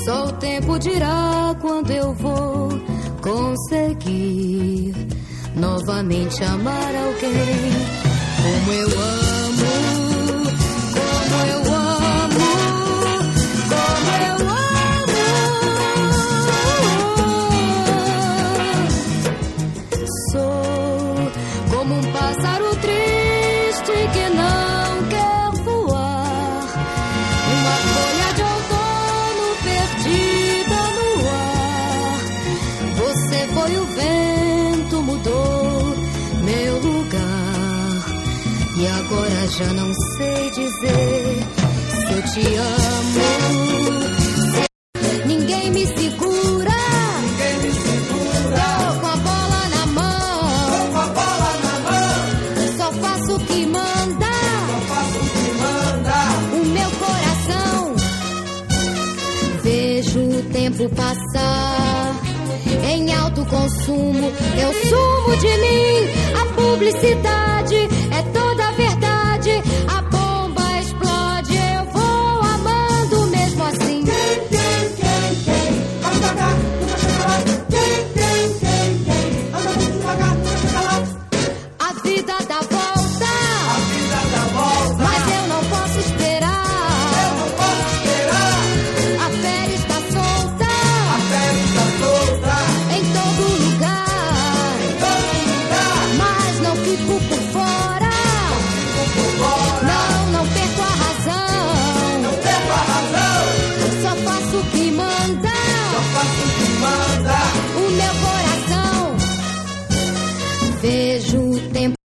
Só o tempo dirá quando eu vou conseguir novamente amar alguém. Como eu amo, como eu amo, como eu amo. Sou como um pássaro triste que não quer voar, uma folha de outono perdida no ar. Você foi o vento, mudou meu lugar, e agora já não sei dizer se eu te amo. Ninguém me segura, Ninguém me segura. tô com a bola na mão, Tô com a bola na mão. só faço o que manda Só faço o que manda. o meu coração. Vejo o tempo passar em alto consumo, eu sumo de mim. A publicidade é toda a verdade. A bomba explode, eu vou amando mesmo assim. Vai devagar, nunca chega lá. Anda muito devagar, nunca chega lá. A vida dá volta, A vida dá volta. mas eu não posso esperar. Eu não posso esperar. A fé está solta A fera está solta. em todo lugar, Em todo lugar. mas não fico por fora. Fico por fora. Não perco a razão. Não perco a razão. Só faço o que manda Só faço o que manda. o meu coração. Vejo o tempo